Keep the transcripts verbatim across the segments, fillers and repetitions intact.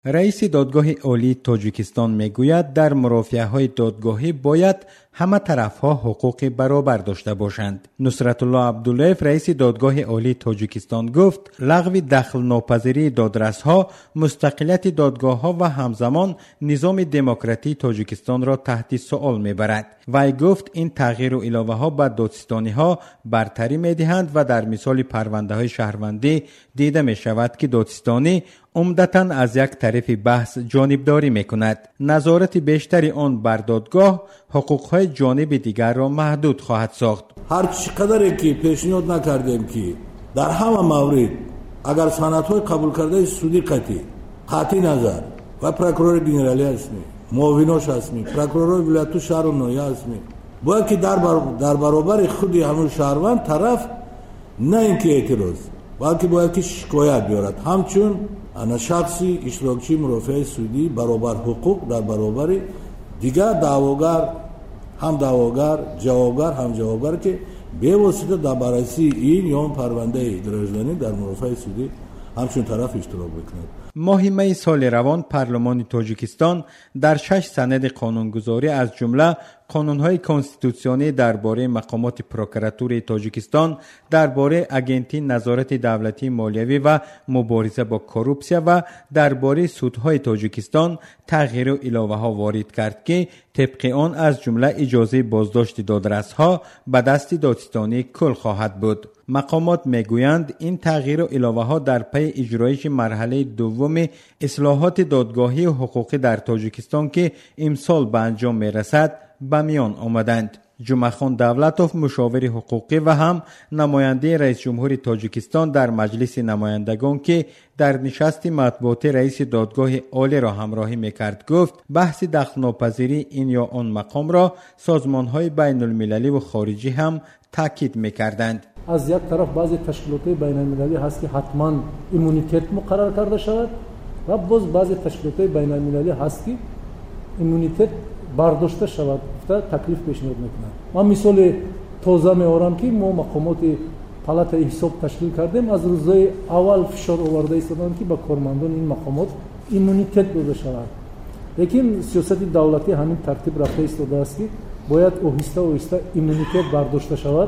رئیس دادگاه عالی تاجیکستان میگوید در مرافعه‌های دادگاهی باید همه طرف‌ها حقوق برابر داشته باشند. نصرت الله عبداللهیف رئیس دادگاه عالی تاجیکستان گفت لغو دخل ناپذیری دادرس‌ها مستقلیت دادگاه‌ها و همزمان نظام دموکراتی تاجیکستان را تحت سؤال میبرد. وی گفت این تغییر و علاوه‌ها به دادستانی‌ها برتری میدهند و در مثال پرونده‌های شهروندی دیده می‌شود که دادستانی عمدتاً از یک طرف بحث جانبداری میکند. نظارت بیشتری آن بر دادگاه حقوق‌های جانب دیگر را محدود خواهد ساخت. هر چقدر که پیشنهاد نکردیم که در همه مورد اگر سندهای قبول کرده سودی قطعی قطعی نظر و پروکورور گنرالی هستیم، معاوناش هستیم، پروکورور ولایت شهر و ناحیه هستیم، باید که در بر در برابر خود همون شهروند طرف نه اینکه اعتراض بلکه باید که شکایت بیارد، همچون انا شخصی اشتراکچی مرافع سودی برابر حقوق در برابر دیگر دعواگر هم دعواگر جوابگر هم جوابگر که به واسطه در بررسی این یا اون پرونده گرفتاری در مرافع سودی همچون طرف اشتراک بکند. ماه می سال روان پارلمان تاجیکستان در شش سند قانونگذاری از جمله قانون‌های کنستیتوسیونی درباره مقامات پروکراتور تاجیکستان، درباره اگنتی نظارت دولتی مالیوی و مبارزه با کروپسیا و درباره سودهای تاجیکستان تغییر و علاوه‌ها وارد کرد که طبق آن از جمله اجازه بازداشت دادرس‌ها به دست دادستانی کل خواهد بود. مقامات میگویند این تغییر و علاوه‌ها در پی اجرایش مرحله دوم اصلاحات دادگاهی و حقوقی در تاجیکستان که امسال به انجام میرسد به میان آمدند. جمعخان دولتوف مشاور حقوقی و هم نماینده رئیس جمهور تاجیکستان در مجلس نمایندگان که در نشست مطبوعاتی رئیس دادگاه عالی را همراهی میکرد گفت بحث دخل ناپذیری این یا آن مقام را سازمان‌های بین المللی و خارجی هم تاکید میکردند. از یک طرف بعضی تشکیلات بین المللی هست که حتما ایمونیتت مقرر کرده شود و باز بعضی تشکیلات بین المللی هست که ایمونیتت برداشته شود تا تکلیف پیشنهاد میکنند. من مثال تازه میارم که ما مقامات پالات حساب تشکیل کردیم، از روزهای اول فشار آورده ایستادند که با کارمندان این مقامات ایمونیتت داده شود، لیکن سیاست دولتی همین ترتیب رفته ایستاده است که باید آهسته آهسته ایمونیتت برداشته شود.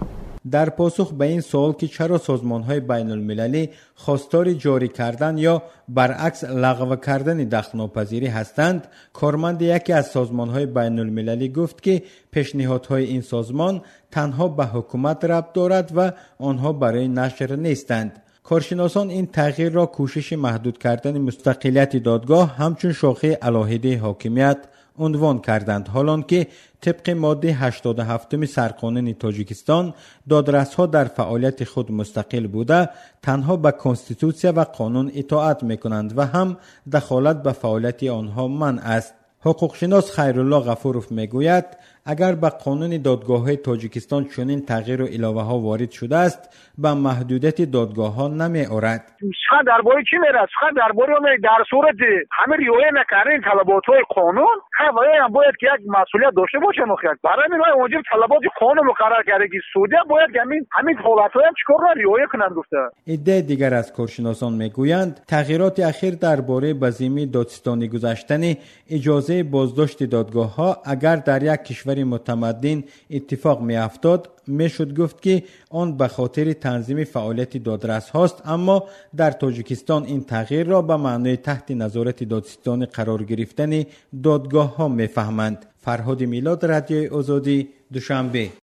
در پاسخ به این سوال که چرا سازمان‌های بین المللی خواستار جاری کردن یا برعکس لغو کردن دخل ناپذیری هستند، کارمند یکی از سازمان‌های بین المللی گفت که پیشنهادهای این سازمان تنها به حکومت ربط دارد و آنها برای نشر نیستند. کارشناسان این تغییر را کوشش محدود کردن مستقلیت دادگاه همچون شاخه علاهده حاکمیت عنوان کردند، حالان که طبق ماده هشتاد و هفت سرقانون تاجیکستان دادرس‌ها در فعالیت خود مستقل بوده تنها به کنستیتوسیا و قانون اطاعت می‌کنند و هم دخالت به فعالیت آنها منع است. حقوقشناس خیرالله غفورов میگوید اگر به قانون دادگاه‌های تاجیکستان چنین تغییر و علاوه‌ها وارد شده است به محدودیت دادگاه‌ها نمی‌آورد. چه درباره چی میرسه؟ چه درباره می در صورت همه رعایت نکردن طلبات‌های قانون هم باید که یک مسئولیت داشته باشه. مخاطب برای این واجب طلبات قانون مقرر کرده که سودی باید همین همین حالت‌ها هم چیکار را رعایت کنند گفته. ایده دیگر از کارشناسان میگویند تغییرات اخیر درباره بزیمی دادستانی گذاشتن اجازه بازداشت دادگاه‌ها اگر در یک کشور متمدن اتفاق می افتاد میشد گفت که آن به خاطر تنظیم فعالیت دادرس هاست، اما در تاجیکستان این تغییر را به معنای تحت نظارت دادستانی قرار گرفتن دادگاه ها می فهمند. فرهاد میلاد، رادیوی آزادی، دوشنبه.